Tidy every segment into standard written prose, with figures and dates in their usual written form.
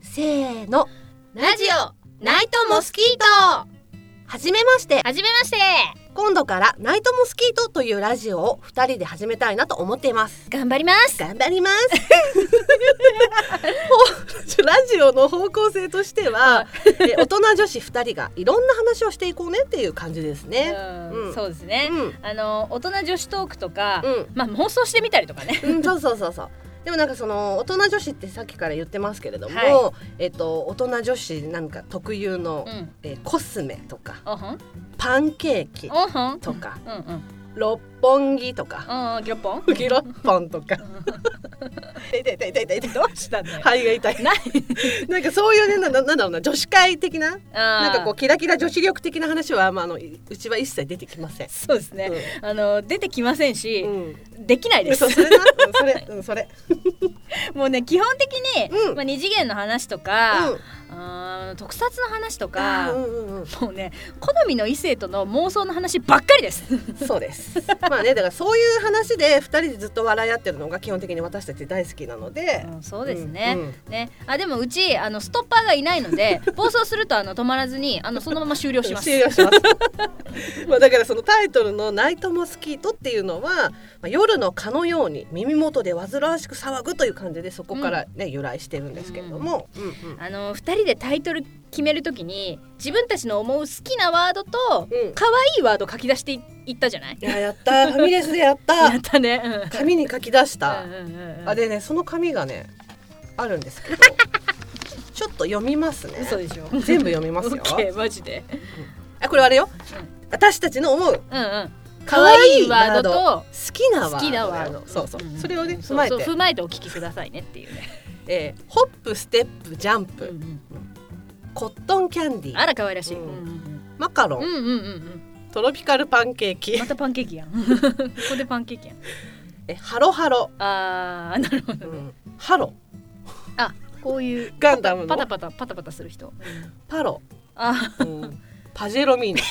せーの、 ラジオナイトモスキート。 はじめまして。 はじめまして。 今度からナイトモスキートというラジオを2人で始めたいなと思っています。 頑張ります。 頑張りますラジオの方向性としては大人女子2人がいろんな話をしていこうねっていう感じですね。 そうですね、大人女子トークとか、妄想してみたりとかね、 そうでもなんかその大人女子ってさっきから言ってますけれども、大人女子なんか特有の、コスメとか、パンケーキとか、六本木とか、 ギロッポンギロッポンとか痛いどうしたんだよ。 肺が痛いなんかそういうね、なんだろうな、女子会的な、なんかこうキラキラ女子力的な話は、うちは一切出てきません。 そうですね、出てきませんし、できないです。 それもうね、基本的に、二次元の話とか、特撮の話とか、もうね、好みの異性との妄想の話ばっかりです。 そうですまあね、だからそういう話で2人でずっと笑い合ってるのが基本的に私たち大好きなので、 そうですね、でもうちストッパーがいないので暴走すると止まらずにそのまま終了します。 だからそのタイトルのナイトモスキートっていうのは、夜の蚊のように耳元で煩わしく騒ぐという感じで、そこから、由来してるんですけれども、 2人でタイトル決めるときに自分たちの思う好きなワードと可愛いワード書き出していったじゃない。 やったファミレスでやったやったね、 紙に書き出した、でね、その紙がねあるんですけどちょっと読みますね。 嘘でしょ。 全部読みますよ。 マジで。 これあれよ、私たちの思う可愛いワードと好きなワード、そう、それをね踏まえてお聞きくださいねっていうね。ホップステップジャンプ、コットンキャンディー、 あら可愛らしい、 マカロン、トロピカルパンケーキ、 またパンケーキやんここでパンケーキやん。 ハロハロ、 なるほど、 ハロ、 こういうガンダムのパタパタする人、 パロ、パジェロミーナ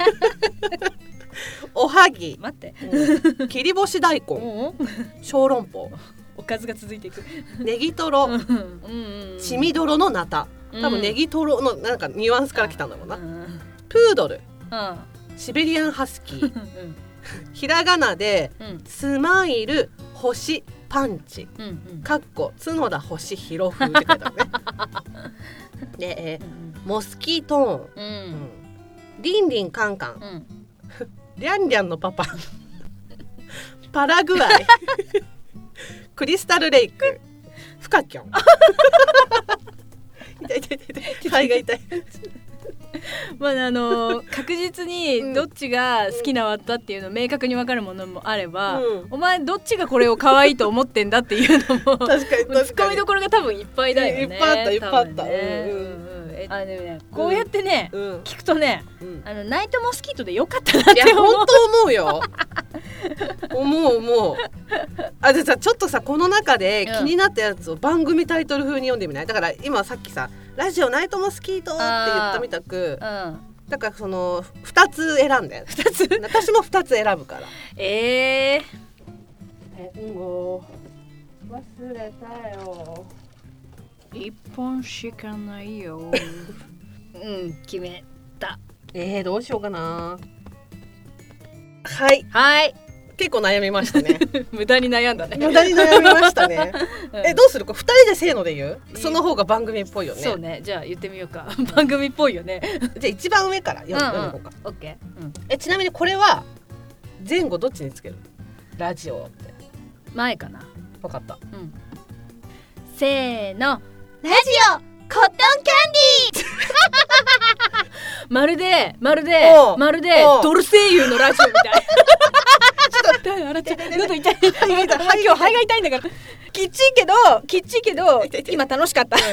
おはぎ、 待って、 切り干し大根、小籠包、 おかずが続いていく、 ネギトロ、血みどろのナタ、多分ネギトロのなんかニュアンスから来たんだろうな、プードル、シベリアンハスキー、ひらがなで、スマイル、星、パンチ、かっこ角田星広風って書いてあるねで、モスキートーン、リンリンカンカン、リャンリャンのパパパラグアイクリスタルレイク、フカキョン痛い肺が痛い確実にどっちが好きなワットっていうの明確に分かるものもあれば、お前どっちがこれを可愛いと思ってんだっていうのも確かにツッコミどころが多分いっぱいだよね。 いっぱいあった、 でもね、こうやってね、聞くとね、ナイトモスキートでよかったなって思う。 いや本当思うよ思うでさ、ちょっとさ、この中で気になったやつを番組タイトル風に読んでみない？だから今さっきさ、ラジオナイトモスキートって言ったみたく、だからその2つ選んで、私も2つ選ぶから忘れたよ。 1本しかないよ決めた。 どうしようかな。はい結構悩みましたね無駄に悩んだね。 無駄に悩みましたねどうする？これ2人でせーので言う？その方が番組っぽいよね。 そうね、じゃあ言ってみようか番組っぽいよねじゃあ一番上から読んでいこうか。 オッケー。 ちなみにこれは前後どっちにつける？ラジオって前かな。 分かった、 せーの、ラジオコットンキャンディーまるでドル声優のラジオみたい喉痛い今日肺が痛いんだからきっちいけど今楽しかったひ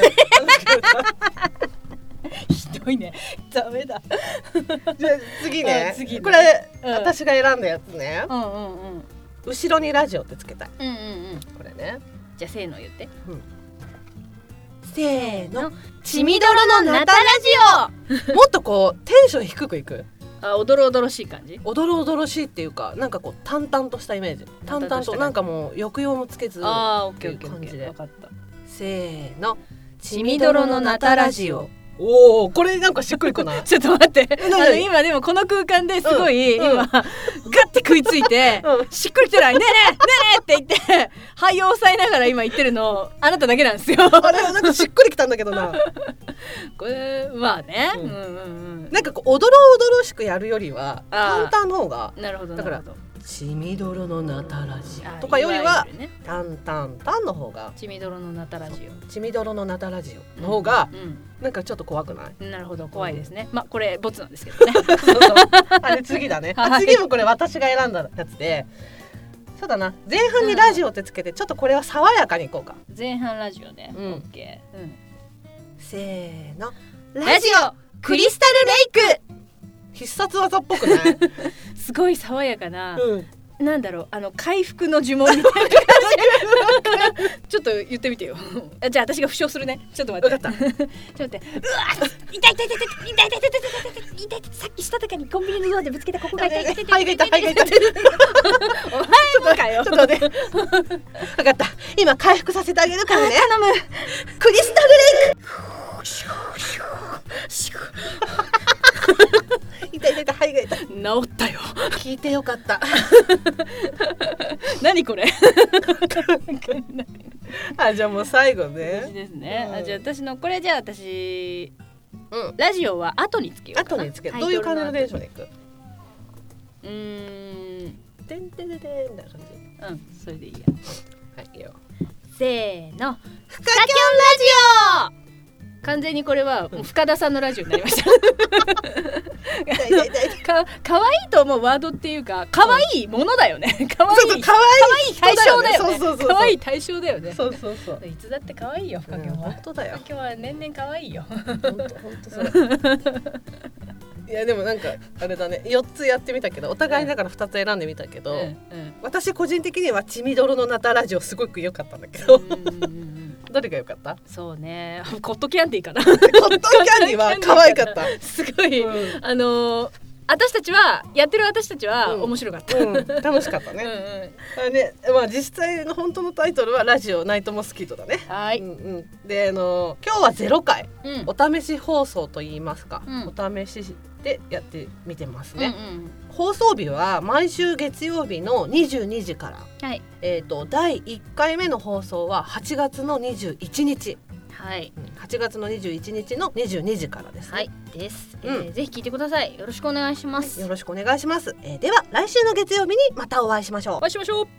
どいね、ダメだじゃあ次ね、これ、私が選んだやつね、後ろにラジオってつけたい、これね。 じゃあせーの言って、 せーの、 血みどろのナタラジオもっとこうテンション低くいく。 おどろおどろしい感じ。 おどろおどろしいっていうか、なんかこう淡々としたイメージ。淡々となんかもう抑揚もつけずっていう感じで。 分かった。 せーの、 ちみどろのなたラジオ。 おお、これなんかしっくりこないちょっと待って、今でもこの空間ですごい、今ガッて食いついて、しっくりきてないねえねえねえねえって言って肺を押さえながら今言ってるのあなただけなんですよ。 あれなんかしっくりきたんだけどな。 これまあね、 なんかこうおどろおどろしくやるよりは簡単の方が、 なるほど、 だからちみどろのなたラジオとかよりはタンタンタンの方が、 ちみどろのなたラジオ、 ちみどろのなたラジオの方がなんかちょっと怖くない？ なるほど、怖いですね。まあこれボツなんですけどね。 あれ次だね。次もこれ私が選んだやつで、そうだな、前半にラジオってつけてちょっとこれは爽やかにいこうか。 前半ラジオね。オッケー。 せーの、 ラジオクリスタルレイク。 必殺技っぽくない？ すごい爽やかな、なんだろう、回復の呪文みたいな感じ。ちょっと言ってみてよ。じゃあ私が負傷するね。ちょっと待って。分かった。ちょっと待って。うわ、痛い痛い痛い痛い痛い痛い痛い痛い。さっきしたたかにコンビニのドアでぶつけたここが痛い痛い痛い痛い痛い痛い痛い。お前もかよ。ちょっと待って。 分かった。今回復させてあげるからね。 頼む。 クリスタルレイク。痛い痛い痛い、肺が痛い。 治ったよ。 聞いてよかった。 何これ。 あ、じゃあもう最後ね。 私ですね。じゃあ私のこれ、じゃあ私、ラジオは後につけようかな。 後につける。どういう感じのテンションでいく？てんてんてんてんみたいな感じ。それでいいや。 はい、いいよ。 せーの。フカキョンラジオ。完全にこれはもう深田さんのラジオになりました。かわいいと思うワードっていうか、かわいいものだよね。かわいい対象だよね。かわいい対象だよね。 そうそうそう。 いつだってかわいいよ、深京は。 本当だよ。 深京は年々かわいいよ。 本当それ。いやでもなんかあれだね、4つやってみたけど、お互いだから2つ選んでみたけど、私個人的にはちみどろのなたラジオすごく良かったんだけど。どれが良かった？ そうね、コットキャンディーかな。 コットキャンディーは可愛かった。 すごい、私たちはやってる私たちは面白かった。 楽しかったね。まあ実際の本当のタイトルはラジオナイトモスキートだね。 はい。 で今日は0回、お試し放送といいますか、お試しでやってみてますね。放送日は毎週月曜日の22時から、第1回目の放送は8月の21日、8月の21日の22時からですね。 はいです、ぜひ聞いてください。よろしくお願いします。 よろしくお願いします。では来週の月曜日にまたお会いしましょう。 お会いしましょう。